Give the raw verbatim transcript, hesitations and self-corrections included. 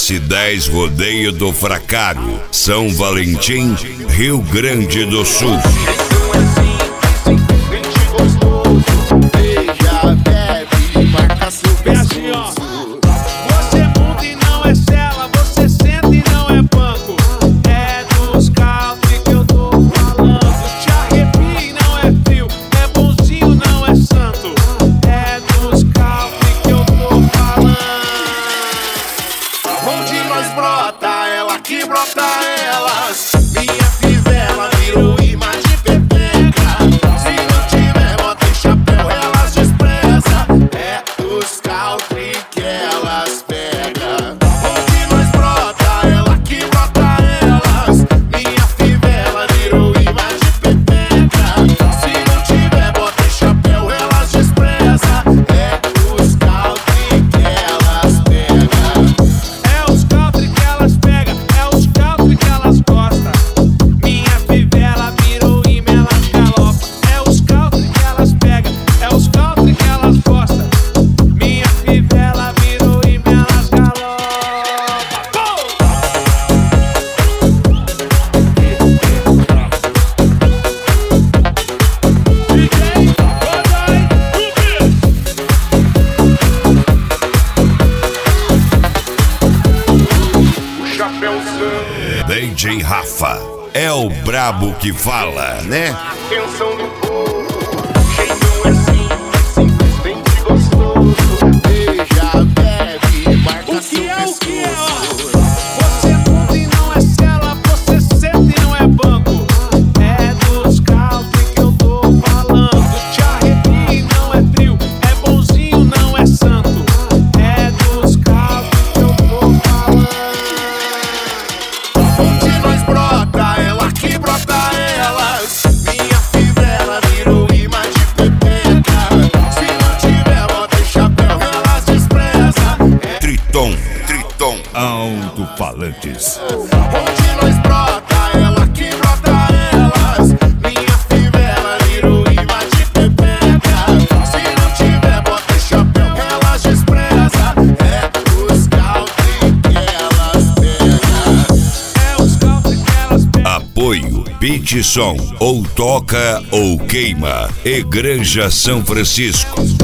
S dez Rodeio do Fracário, São Valentim, Rio Grande do Sul. D J Rafa é o brabo que fala, né? Atenção do povo, jeito assim, simplesmente gostoso. Beija, bebe, marca seu pescoço. Você muda e não é cela, você senta e não é banco. É dos caldos que eu tô falando. Te arrepia e não é frio, é bonzinho, não é santo. É dos caldos que eu tô falando. Onde nós brota, ela que brota elas. Minha fivela virou imã de pepeca. Se não tiver bota e chapéu, elas desprezam. É Triton, Triton, alto-falantes. onde nós brota, ela que brota elas. Minha fivela virou imã de pepeca. Se não tiver bota e chapéu, elas desprezam. É os country que elas pegam. É os country que elas pegam. Apoio Pit Som, ou toca ou queima. Igreja São Francisco.